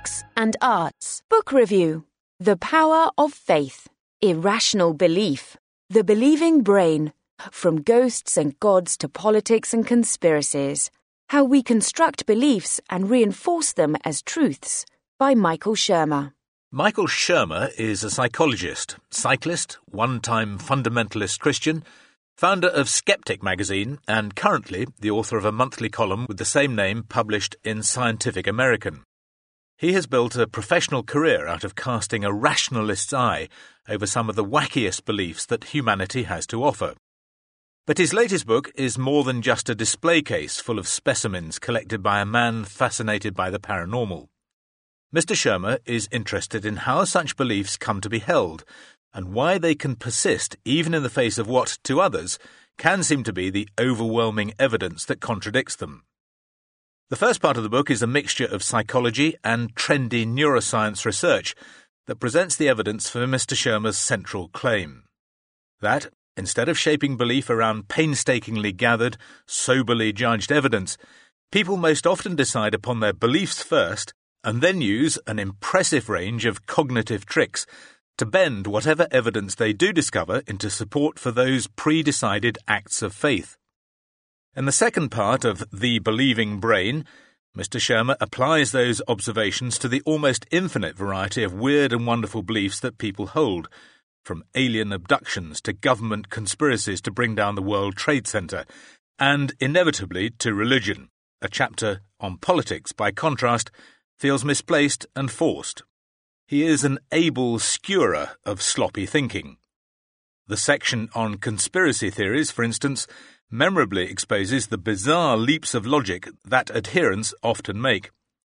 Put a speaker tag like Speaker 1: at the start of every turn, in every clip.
Speaker 1: Books and Arts. Book Review. The Power of Faith. Irrational Belief. The Believing Brain. From Ghosts and Gods to Politics and Conspiracies. How we construct beliefs and reinforce them as truths. By Michael Shermer.
Speaker 2: Michael Shermer is a psychologist, cyclist, one-time fundamentalist Christian, founder of Skeptic magazine, and currently the author of a monthly column with the same name published in Scientific American. He has built a professional career out of casting a rationalist's eye over some of the wackiest beliefs that humanity has to offer. But his latest book is more than just a display case full of specimens collected by a man fascinated by the paranormal. Mr. Shermer is interested in how such beliefs come to be held and why they can persist even in the face of what, to others, can seem to be the overwhelming evidence that contradicts them. The first part of the book is a mixture of psychology and trendy neuroscience research that presents the evidence for Mr. Shermer's central claim. That, instead of shaping belief around painstakingly gathered, soberly judged evidence, people most often decide upon their beliefs first and then use an impressive range of cognitive tricks to bend whatever evidence they do discover into support for those pre-decided acts of faith. In the second part of The Believing Brain, Mr. Shermer applies those observations to the almost infinite variety of weird and wonderful beliefs that people hold, from alien abductions to government conspiracies to bring down the World Trade Center, and inevitably to religion. A chapter on politics, by contrast, feels misplaced and forced. He is an able skewer of sloppy thinking. The section on conspiracy theories, for instance, memorably exposes the bizarre leaps of logic that adherents often make.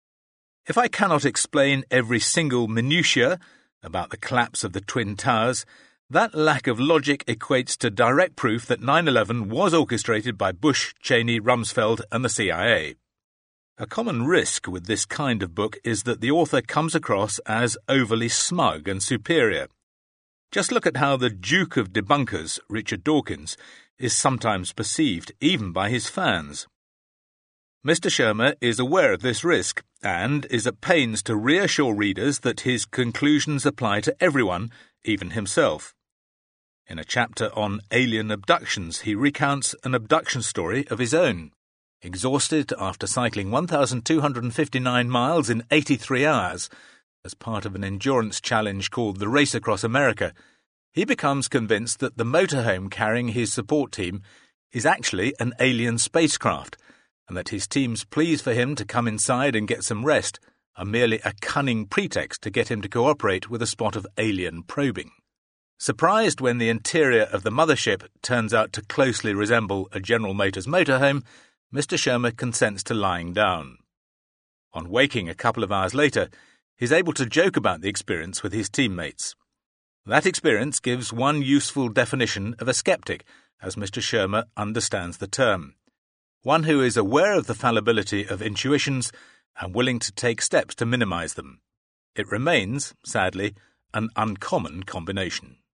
Speaker 2: If I cannot explain every single minutiae about the collapse of the Twin Towers, that lack of logic equates to direct proof that 9/11 was orchestrated by Bush, Cheney, Rumsfeld and the CIA. A common risk with this kind of book is that the author comes across as overly smug and superior. Just look at how the Duke of Debunkers, Richard Dawkins, is sometimes perceived, even by his fans. Mr. Shermer is aware of this risk and is at pains to reassure readers that his conclusions apply to everyone, even himself. In a chapter on alien abductions, he recounts an abduction story of his own. Exhausted after cycling 1,259 miles in 83 hours as part of an endurance challenge called the Race Across America, he becomes convinced that the motorhome carrying his support team is actually an alien spacecraft, and that his team's pleas for him to come inside and get some rest are merely a cunning pretext to get him to cooperate with a spot of alien probing. Surprised when the interior of the mothership turns out to closely resemble a General Motors motorhome, Mr. Shermer consents to lying down. On waking a couple of hours later, he's able to joke about the experience with his teammates. That experience gives one useful definition of a skeptic, as Mr. Shermer understands the term. One who is aware of the fallibility of intuitions and willing to take steps to minimize them. It remains, sadly, an uncommon combination.